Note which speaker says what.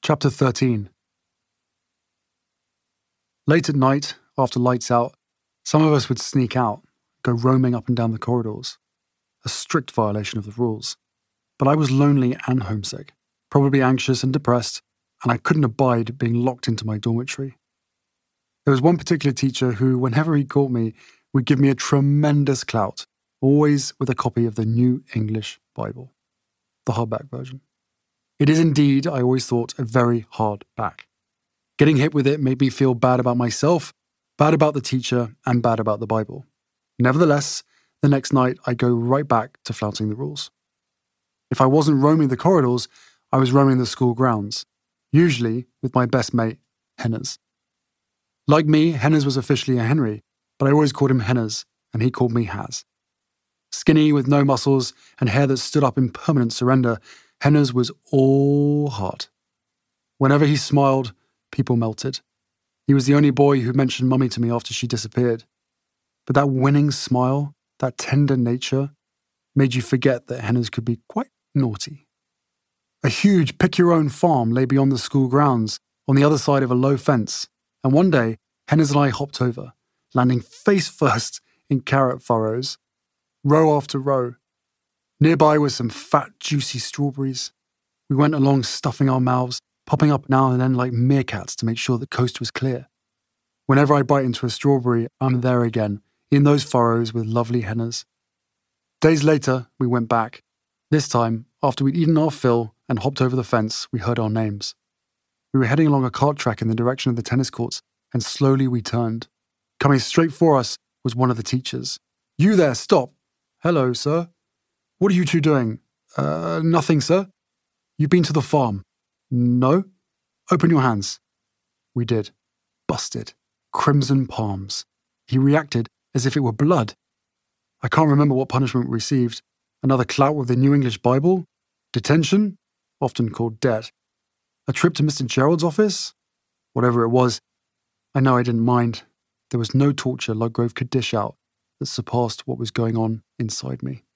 Speaker 1: Chapter 13. Late at night, after lights out, some of us would sneak out, go roaming up and down the corridors. A strict violation of the rules. But I was lonely and homesick, probably anxious and depressed, and I couldn't abide being locked into my dormitory. There was one particular teacher who, whenever he caught me, would give me a tremendous clout, always with a copy of the New English Bible, the hardback version. It is indeed, I always thought, a very hard back. Getting hit with it made me feel bad about myself, bad about the teacher, and bad about the Bible. Nevertheless, the next night I go right back to flouting the rules. If I wasn't roaming the corridors, I was roaming the school grounds, usually with my best mate, Henners. Like me, Henners was officially a Henry, but I always called him Henners, and he called me Haz. Skinny with no muscles and hair that stood up in permanent surrender, Henners was all heart. Whenever he smiled, people melted. He was the only boy who mentioned Mummy to me after she disappeared. But that winning smile, that tender nature, made you forget that Henners could be quite naughty. A huge pick-your-own farm lay beyond the school grounds, on the other side of a low fence, and one day, Henners and I hopped over, landing face first in carrot furrows, row after row. Nearby were some fat, juicy strawberries. We went along stuffing our mouths, popping up now and then like meerkats to make sure the coast was clear. Whenever I bite into a strawberry, I'm there again, in those furrows with lovely Henners. Days later, we went back. This time, after we'd eaten our fill and hopped over the fence, we heard our names. We were heading along a cart track in the direction of the tennis courts, and slowly we turned. Coming straight for us was one of the teachers. "You there, stop!" "Hello, sir." "What are you two doing?" Nothing, sir." "You've been to the farm?" "No." "Open your hands." We did. Busted. Crimson palms. He reacted as if it were blood. I can't remember what punishment we received. Another clout with the New English Bible? Detention? Often called debt. A trip to Mr. Gerald's office? Whatever it was, I know I didn't mind. There was no torture Ludgrove could dish out that surpassed what was going on inside me.